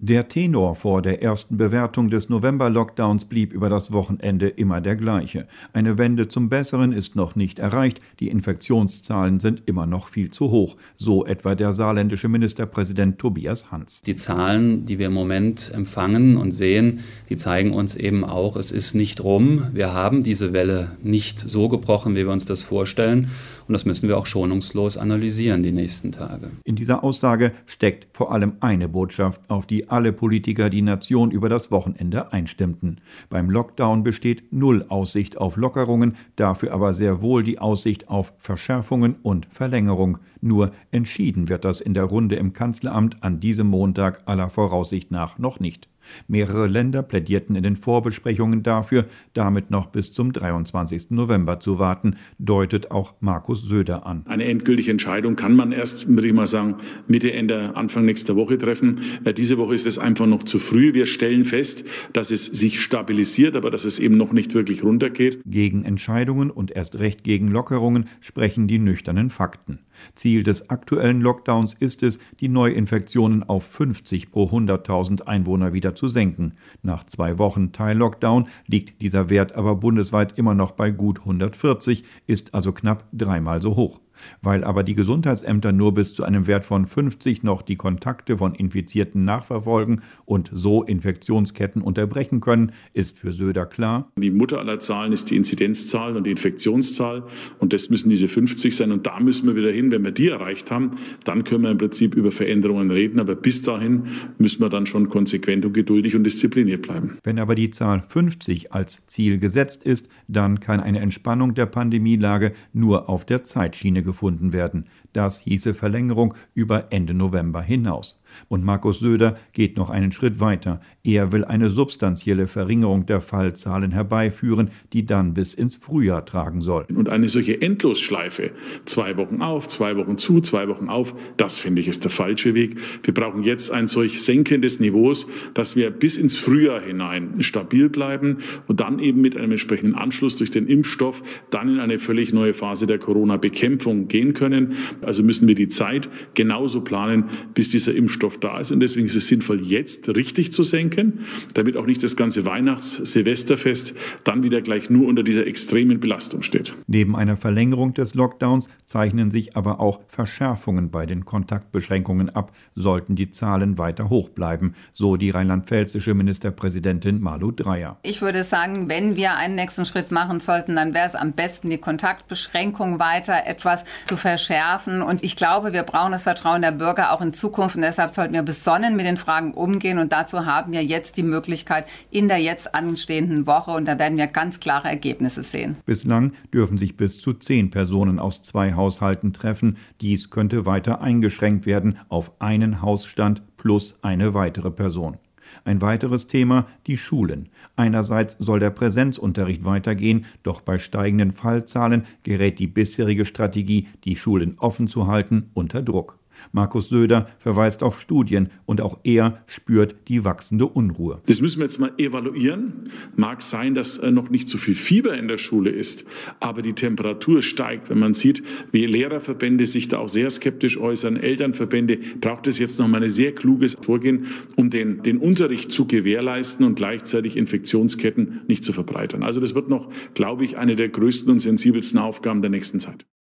Der Tenor vor der ersten Bewertung des November-Lockdowns blieb über das Wochenende immer der gleiche. Eine Wende zum Besseren ist noch nicht erreicht, die Infektionszahlen sind immer noch viel zu hoch, so etwa der saarländische Ministerpräsident Tobias Hans. Die Zahlen, die wir im Moment empfangen und sehen, die zeigen uns eben auch, es ist nicht rum. Wir haben diese Welle nicht so gebrochen, wie wir uns das vorstellen. Und das müssen wir auch schonungslos analysieren die nächsten Tage. In dieser Aussage steckt vor allem eine Botschaft, auf die alle Politiker die Nation über das Wochenende einstimmten. Beim Lockdown besteht null Aussicht auf Lockerungen, dafür aber sehr wohl die Aussicht auf Verschärfungen und Verlängerung. Nur entschieden wird das in der Runde im Kanzleramt an diesem Montag aller Voraussicht nach noch nicht. Mehrere Länder plädierten in den Vorbesprechungen dafür, damit noch bis zum 23. November zu warten, deutet auch Markus Söder an. Eine endgültige Entscheidung kann man erst, würde ich mal sagen, Mitte, Ende, Anfang nächster Woche treffen. Diese Woche ist es einfach noch zu früh. Wir stellen fest, dass es sich stabilisiert, aber dass es eben noch nicht wirklich runtergeht. Gegen Entscheidungen und erst recht gegen Lockerungen sprechen die nüchternen Fakten. Ziel des aktuellen Lockdowns ist es, die Neuinfektionen auf 50 pro 100.000 Einwohner wieder zu senken. Nach 2 Wochen Teil-Lockdown liegt dieser Wert aber bundesweit immer noch bei gut 140, ist also knapp 3-mal so hoch. Weil aber die Gesundheitsämter nur bis zu einem Wert von 50 noch die Kontakte von Infizierten nachverfolgen und so Infektionsketten unterbrechen können, ist für Söder klar: Die Mutter aller Zahlen ist die Inzidenzzahl und die Infektionszahl und das müssen diese 50 sein und da müssen wir wieder hin. Wenn wir die erreicht haben, dann können wir im Prinzip über Veränderungen reden, aber bis dahin müssen wir dann schon konsequent und geduldig und diszipliniert bleiben. Wenn aber die Zahl 50 als Ziel gesetzt ist, dann kann eine Entspannung der Pandemielage nur auf der Zeitschiene gefunden werden. Das hieße Verlängerung über Ende November hinaus. Und Markus Söder geht noch einen Schritt weiter. Er will eine substanzielle Verringerung der Fallzahlen herbeiführen, die dann bis ins Frühjahr tragen soll. Und eine solche Endlosschleife, 2 Wochen auf, 2 Wochen zu, 2 Wochen auf, das finde ich ist der falsche Weg. Wir brauchen jetzt ein solch Senken des Niveaus, dass wir bis ins Frühjahr hinein stabil bleiben und dann eben mit einem entsprechenden Anschluss durch den Impfstoff dann in eine völlig neue Phase der Corona-Bekämpfung gehen können. Also müssen wir die Zeit genauso planen, bis dieser Impfstoff da ist. Und deswegen ist es sinnvoll, jetzt richtig zu senken, damit auch nicht das ganze Weihnachts-Silvesterfest dann wieder gleich nur unter dieser extremen Belastung steht. Neben einer Verlängerung des Lockdowns zeichnen sich aber auch Verschärfungen bei den Kontaktbeschränkungen ab, sollten die Zahlen weiter hoch bleiben, so die rheinland-pfälzische Ministerpräsidentin Malu Dreyer. Ich würde sagen, wenn wir einen nächsten Schritt machen sollten, dann wäre es am besten, die Kontaktbeschränkung weiter etwas zu verschärfen. Und ich glaube, wir brauchen das Vertrauen der Bürger auch in Zukunft. Und deshalb sollten wir besonnen mit den Fragen umgehen. Und dazu haben wir jetzt die Möglichkeit in der jetzt anstehenden Woche. Und da werden wir ganz klare Ergebnisse sehen. Bislang dürfen sich bis zu 10 Personen aus 2 Haushalten treffen. Dies könnte weiter eingeschränkt werden auf einen Hausstand plus eine weitere Person. Ein weiteres Thema: die Schulen. Einerseits soll der Präsenzunterricht weitergehen, doch bei steigenden Fallzahlen gerät die bisherige Strategie, die Schulen offen zu halten, unter Druck. Markus Söder verweist auf Studien und auch er spürt die wachsende Unruhe. Das müssen wir jetzt mal evaluieren. Mag sein, dass noch nicht so viel Fieber in der Schule ist, aber die Temperatur steigt. Wenn man sieht, wie Lehrerverbände sich da auch sehr skeptisch äußern, Elternverbände, braucht es jetzt noch mal ein sehr kluges Vorgehen, um den Unterricht zu gewährleisten und gleichzeitig Infektionsketten nicht zu verbreitern. Also das wird noch, glaube ich, eine der größten und sensibelsten Aufgaben der nächsten Zeit.